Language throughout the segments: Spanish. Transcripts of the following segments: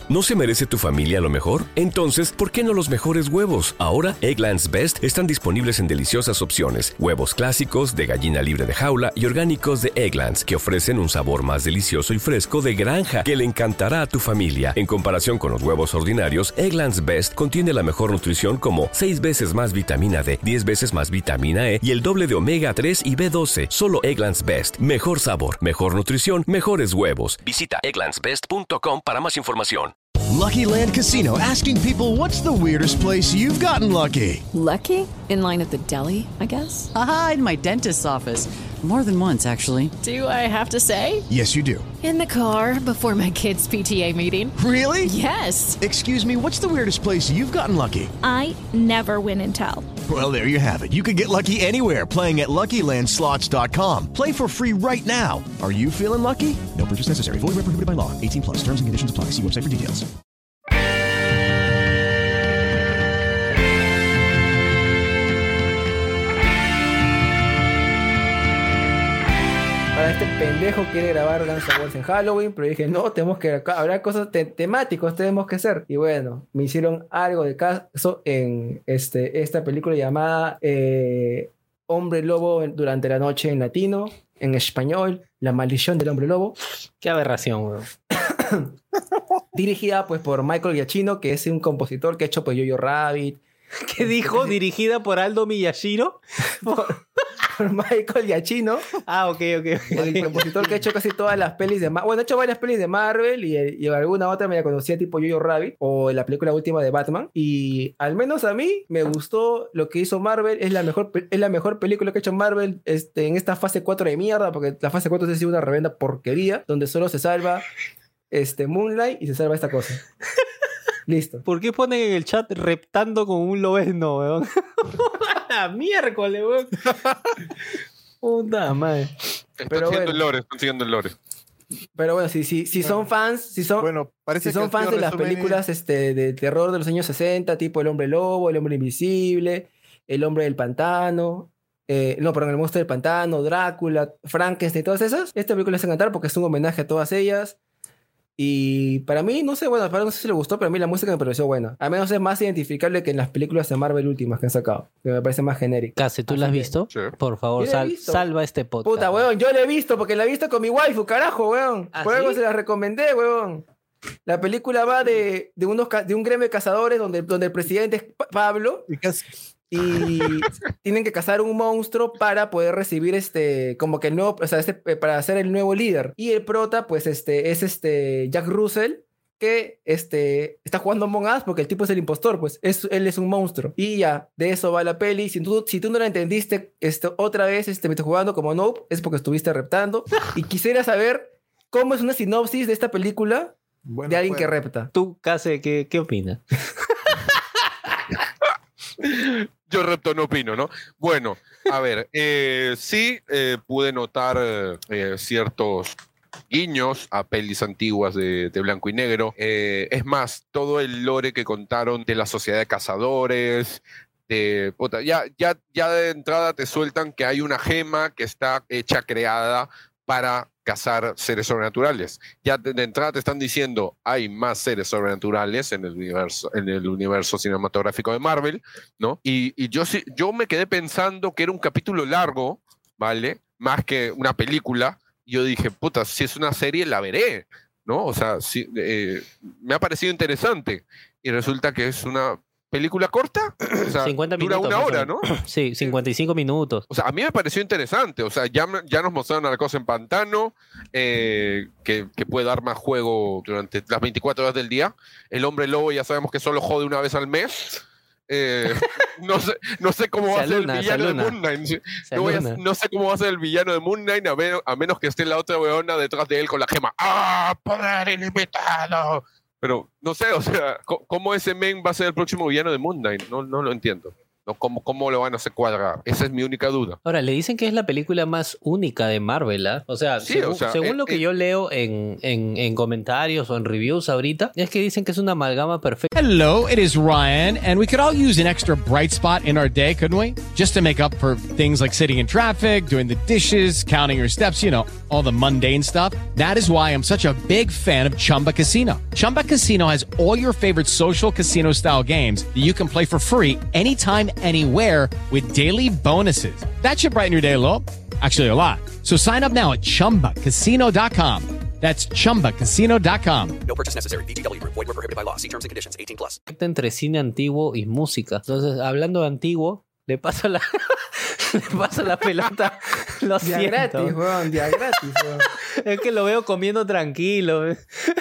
¿No se merece tu familia lo mejor? Entonces, ¿por qué no los mejores huevos? Ahora, Eggland's Best están disponibles en deliciosas opciones. Huevos clásicos, de gallina libre de jaula y orgánicos de Eggland's, que ofrecen un sabor más delicioso y fresco de granja que le encantará a tu familia. En comparación con los huevos ordinarios, Eggland's Best contiene la mejor nutrición como 6 veces más vitamina D, 10 veces más vitamina E y el doble de omega 3 y B12. Solo Eggland's Best. Mejor sabor, mejor nutrición, mejores huevos. Visita egglandsbest.com para más información. Lucky Land Casino, asking people, what's the weirdest place you've gotten lucky? Lucky? In line at the deli, I guess? Aha, in my dentist's office. More than once, actually. Do I have to say? Yes, you do. In the car before my kids' PTA meeting. Really? Yes. Excuse me, what's the weirdest place you've gotten lucky? I never win and tell. Well, there you have it. You can get lucky anywhere, playing at LuckyLandSlots.com. Play for free right now. Are you feeling lucky? No purchase necessary. Void where prohibited by law. 18 plus. Terms and conditions apply. See website for details. Para este pendejo quiere grabar Guns N' Roses en Halloween, pero dije, no, tenemos que habrá cosas temáticos, tenemos que hacer. Y bueno, me hicieron algo de caso en esta película llamada Hombre Lobo durante la noche en latino, en español, La maldición del hombre lobo. Qué aberración, weón. Dirigida pues por Michael Giacchino, que es un compositor que ha hecho pues Jojo Rabbit. ¿Qué dijo? ¿Dirigida por Aldo Miyashiro? Por Michael Giacchino. Ah, ok. El compositor que ha hecho casi todas las pelis de Marvel. Bueno, ha hecho varias pelis de Marvel y alguna otra me la conocía tipo Jojo Rabbit o la película última de Batman. Y al menos a mí me gustó lo que hizo Marvel. Es la mejor película que ha hecho Marvel en esta fase 4 de mierda, porque la fase 4 ha sido una revenda porquería, donde solo se salva Moonlight y se salva esta cosa. Listo. ¿Por qué ponen en el chat reptando con un lobezno, weón? ¡La miércoles, weón! Puta madre. Están siguiendo el lore. Pero bueno, si son fans, si son fans de las películas de terror de los años 60, tipo El Hombre Lobo, El Hombre Invisible, El Hombre del Pantano, El Monstruo del Pantano, Drácula, Frankenstein, todas esas, esta película les va a encantar porque es un homenaje a todas ellas. Y para mí, no sé si le gustó, pero a mí la música me pareció buena. Al menos es más identificable que en las películas de Marvel últimas que han sacado, que me parece más genérica. Case, ¿tú la has visto? Sí. Por favor, salva este podcast. Puta, weón, yo la he visto porque la he visto con mi waifu, carajo, weón. ¿Ah, Por algo sí? se la recomendé, weón. La película va de un gremio de cazadores donde el presidente es Pablo. Y tienen que cazar un monstruo para poder recibir como que el nuevo, o sea, para ser el nuevo líder. Y el prota, pues, es Jack Russell, que está jugando Among Us porque el tipo es el impostor, pues él es un monstruo. Y ya, de eso va la peli. Si tú no la entendiste otra vez, me estás jugando como Nope, es porque estuviste reptando. Y quisiera saber cómo es una sinopsis de esta película de alguien que repta. Tú, Case, ¿qué opinas? Yo repto no opino, ¿no? Bueno, a ver, sí pude notar ciertos guiños a pelis antiguas de blanco y negro. Es más, todo el lore que contaron de la sociedad de cazadores, ya de entrada te sueltan que hay una gema que está creada para cazar seres sobrenaturales. Ya de entrada te están diciendo hay más seres sobrenaturales en el universo cinematográfico de Marvel, ¿no? Y yo me quedé pensando que era un capítulo largo, ¿vale? Más que una película. Yo dije, puta, si es una serie la veré, ¿no? O sea, me ha parecido interesante. Y resulta que es una película corta, o sea, 50 dura minutos, una hora, ¿no? Sí, 55 minutos. O sea, a mí me pareció interesante. O sea, ya nos mostraron a la cosa en Pantano, que puede dar más juego durante las 24 horas del día. El Hombre Lobo ya sabemos que solo jode una vez al mes. No sé cómo va a ser el villano de Moon Knight. No sé cómo va a ser el villano de Moon Knight a menos que esté la otra weona detrás de él con la gema. ¡Ah, poder ilimitado! Pero no sé, o sea, ¿cómo ese men va a ser el próximo villano de Moon Knight? No lo entiendo. ¿no? ¿Cómo lo van a hacer cuadrar? Esa es mi única duda. Ahora, le dicen que es la película más única de Marvel, ¿ah? O sea, Sí, según lo que yo leo en comentarios o en reviews ahorita, es que dicen que es una amalgama perfecta. Hello, it is Ryan, and we could all use an extra bright spot in our day, couldn't we? Just to make up for things like sitting in traffic, doing the dishes, counting your steps, you know, all the mundane stuff. That is why I'm such a big fan of Chumba Casino. Chumba Casino has all your favorite social casino-style games that you can play for free anytime, anywhere with daily bonuses. That should brighten your day a little. Actually, a lot. So sign up now at ChumbaCasino.com. That's ChumbaCasino.com. No purchase necessary. VGW Group. Void where prohibited by law. See terms and conditions. 18+. Entre cine antiguo y música. Entonces, hablando de antiguo, le paso la pelota. Lo Día siento. gratis, weón. Día gratis, weón. Es que lo veo comiendo tranquilo.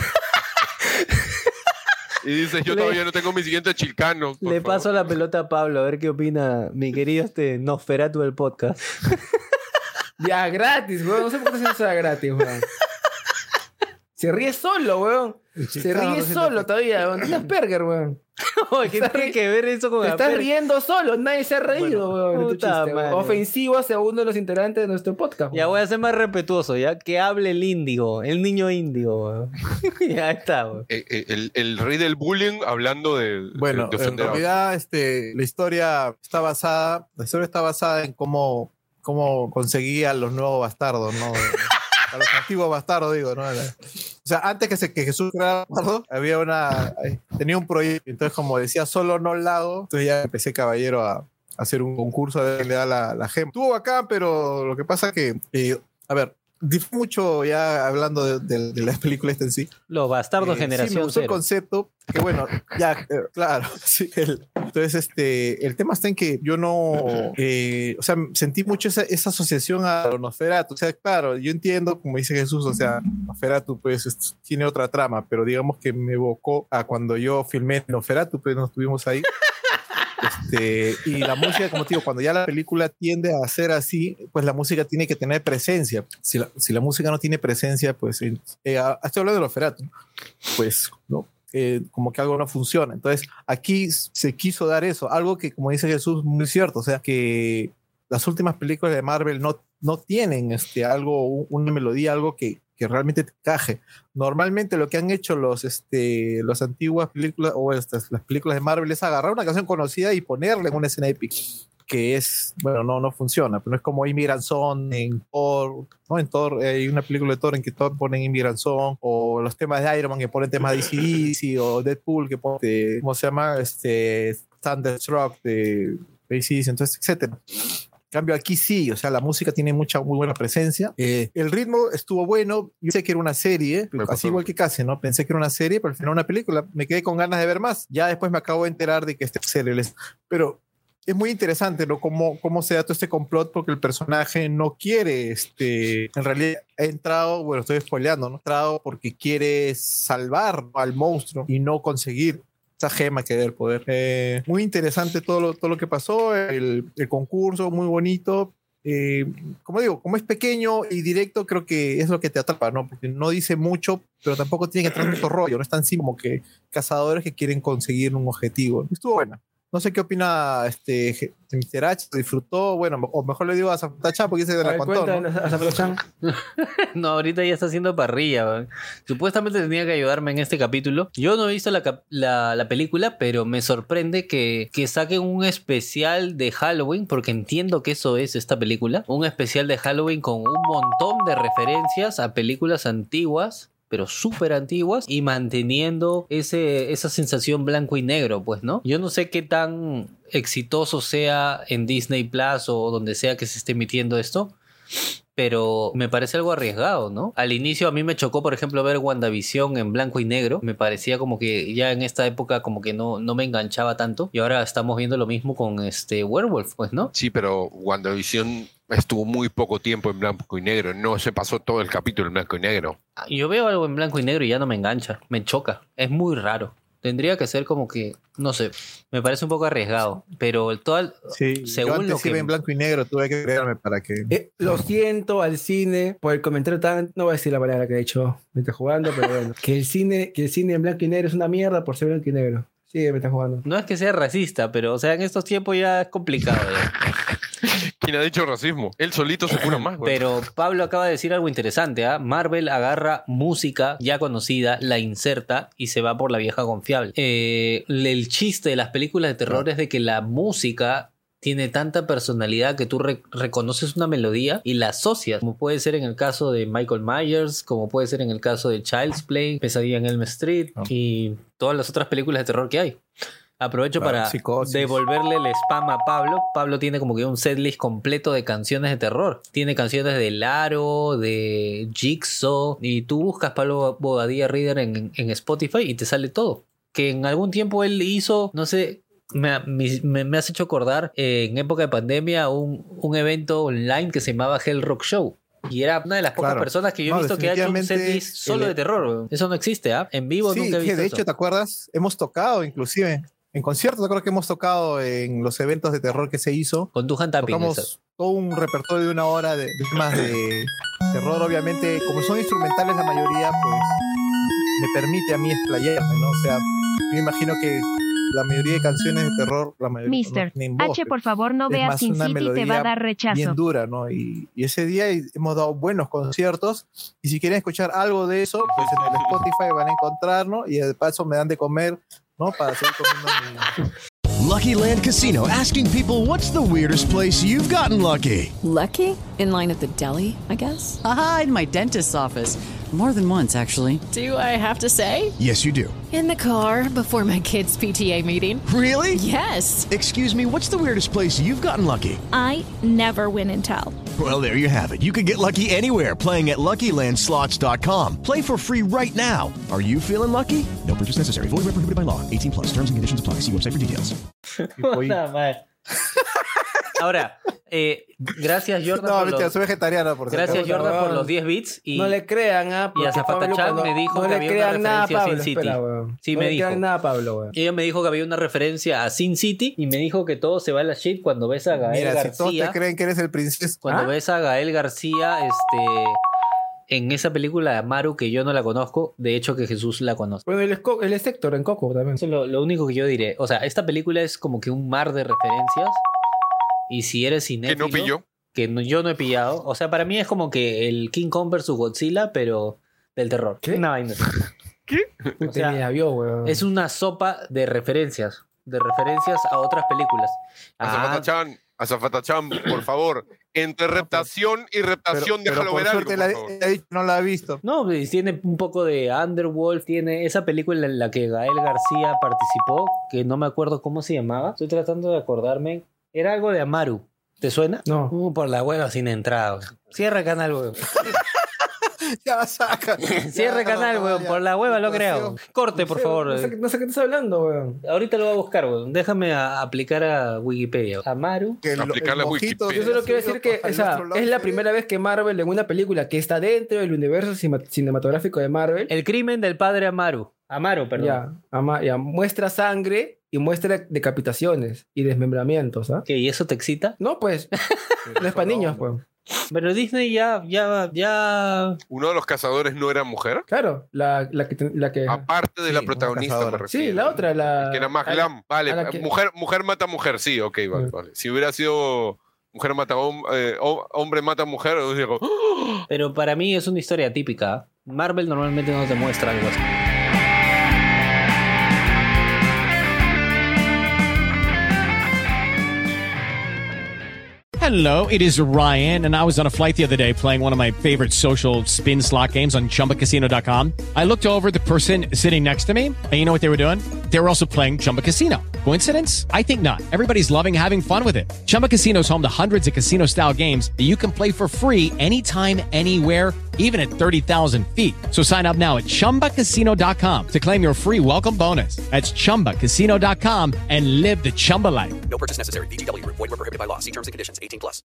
Y dices, yo todavía no tengo mi siguiente chilcano. Le paso la pelota a Pablo, a ver qué opina mi querido Nosferatu del podcast. Día gratis, weón. No sé por qué se da gratis, weón. Se ríe solo, weón. Se ríe solo todavía, weón. Tiene Asperger, weón. ¿Qué tiene que ver eso con Te estás Asperger? riendo solo. Nadie se ha reído, weón. de tu puta chiste, weón. madre. Ofensivo hacia uno de los integrantes de nuestro podcast, Ya weón. voy a ser más respetuoso, ya. Que hable el índigo, el niño índigo, weón. Ya está, weón. El rey del bullying hablando de Bueno, de en ofender a otros. realidad la historia está basada en cómo conseguía los nuevos bastardos, ¿no? A los antiguos bastardos, digo, ¿no? O sea, antes que Jesús fuera bastardo, tenía un proyecto. Entonces, como decía, solo no lago, entonces ya empecé caballero a hacer un concurso de le da la gema. Estuvo acá, pero lo que pasa que, a ver, difiere mucho ya hablando de la película esta en sí. Los bastardos Sí, me generación gustó el cero. concepto, que bueno, ya, claro. Sí, entonces, el tema está en que yo no, o sea, sentí mucho esa asociación a Nosferatu. O sea, claro, yo entiendo, como dice Jesús, o sea, Nosferatu pues tiene otra trama, pero digamos que me evocó a cuando yo filmé Nosferatu, pues nos estuvimos ahí. Y la música, como te digo, cuando ya la película tiende a ser así, pues la música tiene que tener presencia. Si la música no tiene presencia, pues estoy hablando de Nosferatu, pues no, como que algo no funciona. Entonces aquí se quiso dar eso, algo que, como dice Jesús, muy cierto, o sea que las últimas películas de Marvel no tienen una melodía, algo que realmente te encaje. Normalmente lo que han hecho las antiguas películas o las películas de Marvel es agarrar una canción conocida y ponerla en una escena épica, que es, bueno, no funciona, pero no es como Immigrant Song en Thor, ¿no? En Thor hay una película de Thor en que Thor ponen Immigrant Song, o los temas de Iron Man que ponen temas de AC/DC, o Deadpool que pone, ¿cómo se llama? Thunderstruck de AC/DC, entonces, etcétera. En cambio aquí sí, o sea, la música tiene muy buena presencia. El ritmo estuvo bueno. Yo pensé que era una serie, así igual que casi, ¿no? Pensé que era una serie, pero al final una película. Me quedé con ganas de ver más. Ya después me acabo de enterar de que esta serie pero es muy interesante, ¿no? Cómo se da todo este complot, porque el personaje no quiere, en realidad ha entrado, bueno, estoy spoileando, ¿no? Ha entrado porque quiere salvar al monstruo y no conseguir esa gema que da el poder. Muy interesante todo lo que pasó, el concurso, muy bonito. Como digo, como es pequeño y directo, creo que es lo que te atrapa, ¿no? Porque no dice mucho, pero tampoco tiene que entrar mucho rollo, no es tan simple como que cazadores que quieren conseguir un objetivo. Estuvo buena. No sé qué opina Mr. H, disfrutó, bueno, o mejor le digo a Zapatacha porque dice de la contó, ¿no? A Zapatachan. No, ahorita ya está haciendo parrilla, weón. Supuestamente tenía que ayudarme en este capítulo. Yo no he visto la película, pero me sorprende que saquen un especial de Halloween, porque entiendo que eso es esta película. Un especial de Halloween con un montón de referencias a películas antiguas, pero súper antiguas, y manteniendo esa sensación blanco y negro, pues, ¿no? Yo no sé qué tan exitoso sea en Disney Plus o donde sea que se esté emitiendo esto, pero me parece algo arriesgado, ¿no? Al inicio a mí me chocó, por ejemplo, ver WandaVision en blanco y negro. Me parecía como que ya en esta época como que no me enganchaba tanto. Y ahora estamos viendo lo mismo con Werewolf, pues, ¿no? Sí, pero WandaVision estuvo muy poco tiempo en blanco y negro. No se pasó todo el capítulo en blanco y negro. Yo veo algo en blanco y negro y ya no me engancha. Me choca. Es muy raro. Tendría que ser como que, no sé, me parece un poco arriesgado, pero sí, según yo antes lo que... iba en blanco y negro, tuve que creerme para que... Lo siento al cine por el comentario tan... No voy a decir la palabra que he hecho mientras jugando, pero bueno. Que el cine en blanco y negro es una mierda por ser blanco y negro. Sí, me está jugando. No es que sea racista, pero, o sea, en estos tiempos ya es complicado. Ya. ¿Quién ha dicho racismo? Él solito se cura más, güey. Pero Pablo acaba de decir algo interesante, ¿ah? Marvel agarra música ya conocida, la inserta y se va por la vieja confiable. El chiste de las películas de terror es de que la música tiene tanta personalidad que tú reconoces una melodía y la asocias, como puede ser en el caso de Michael Myers, como puede ser en el caso de Child's Play, Pesadilla en Elm Street y todas las otras películas de terror que hay. Aprovecho para Psicosis. devolverle el spam a Pablo. Pablo tiene como que un setlist completo de canciones de terror. Tiene canciones de Laro, de Jigsaw. Y tú buscas Pablo Bobadilla Reader en Spotify y te sale todo. Que en algún tiempo él hizo, no sé, me has hecho acordar en época de pandemia un evento online que se llamaba Hell Rock Show. Y era una de las pocas personas que yo he visto que ha hecho un setlist solo de terror. Eso no existe, ¿ah? En vivo sí, nunca he visto de eso. hecho, ¿te acuerdas? Hemos tocado inclusive en conciertos, creo que hemos tocado en los eventos de terror que se hizo. Con Duhan Tapping. Tocamos todo un repertorio de 1 hora de temas de terror, obviamente. Como son instrumentales la mayoría, pues me permite a mí explayarme, ¿no? O sea, yo imagino que la mayoría de canciones de terror, la mayoría Mister, no tienen voz, H, por favor, no es veas más Sin una City, te melodía va a dar rechazo. bien dura, ¿no? Y ese día hemos dado buenos conciertos. Y si quieren escuchar algo de eso, pues en el Spotify van a encontrar, ¿no? Y de paso me dan de comer, ¿no? Para seguir comiendo mi... Lucky Land Casino, asking people, what's the weirdest place you've gotten lucky? Lucky? In line at the deli, I guess? Aha, in my dentist's office. More than once, actually. Do I have to say? Yes, you do. In the car before my kids' PTA meeting. Really? Yes. Excuse me, what's the weirdest place you've gotten lucky? I never win and tell. Well, there you have it. You can get lucky anywhere, playing at LuckyLandSlots.com. Play for free right now. Are you feeling lucky? No purchase necessary. Void where prohibited by law. 18 plus. Terms and conditions apply. See website for details. Ahora, gracias Jordan. No, soy vegetariano, por gracias cierto. Jordan por los 10 bits. Y no le crean a y a Zafatachan me dijo que había una referencia a Sin City. Sí, no me le dijo. crean nada a Pablo, weón. Ella me dijo que había una referencia a Sin City y me dijo que todo se va a la shit cuando ves a Gael Mira, García. si todos te creen que eres el princeso. Cuando ves a Gael García, en esa película de Amaru que yo no la conozco, de hecho que Jesús la conoce. Bueno, él es Héctor en Coco también. Eso es lo único que yo diré. O sea, esta película es como que un mar de referencias. Y si eres cinéfilo... ¿Que no pilló? Yo no he pillado. O sea, para mí es como que el King Kong vs Godzilla, pero del terror. ¿Qué? Una vaina. ¿Qué? O sea, weón. es una sopa de referencias. De referencias a otras películas. Azafatachan, por favor. Entre reptación y reptación, déjalo ver algo, por favor. No la ha visto. No, pues, tiene un poco de Underworld, tiene esa película en la que Gael García participó, que no me acuerdo cómo se llamaba. Estoy tratando de acordarme. Era algo de Amaru. ¿Te suena? No. Por la hueva sin entrada. Cierra canal, weón. Ya saca. Cierra canal, weón. Por la hueva lo creo. Corte, por favor. No sé qué estás hablando, weón. Ahorita lo voy a buscar, weón. Déjame aplicar a Wikipedia. Amaru. Aplicarle a Wikipedia. Yo solo quiero decir que es la primera vez que Marvel en una película que está dentro del universo cinematográfico de Marvel. El crimen del padre Amaru. Amaru, perdón. Ya, muestra sangre y muestra decapitaciones y desmembramientos, ¿ah? ¿Qué? ¿Y eso te excita? No, pues. No es para niños, pues. Pero Disney ya... ¿Uno de los cazadores no era mujer? Claro, la que... Aparte de la protagonista, me refiero. Sí, la otra, que era más glam. Vale, mujer mata mujer, sí, ok, vale. Si hubiera sido mujer mata hombre mata mujer, yo digo... Pero para mí es una historia típica. Marvel normalmente no te muestra algo así. Hello, it is Ryan, and I was on a flight the other day playing one of my favorite social spin slot games on ChumbaCasino.com. I looked over at the person sitting next to me, and you know what they were doing? They were also playing Chumba Casino. Coincidence? I think not. Everybody's loving having fun with it. Chumba Casino is home to hundreds of casino-style games that you can play for free anytime, anywhere, even at 30,000 feet. So sign up now at ChumbaCasino.com to claim your free welcome bonus. That's ChumbaCasino.com and live the Chumba life. No purchase necessary. VGW. Void where prohibited by law. See terms and conditions. 18 plus.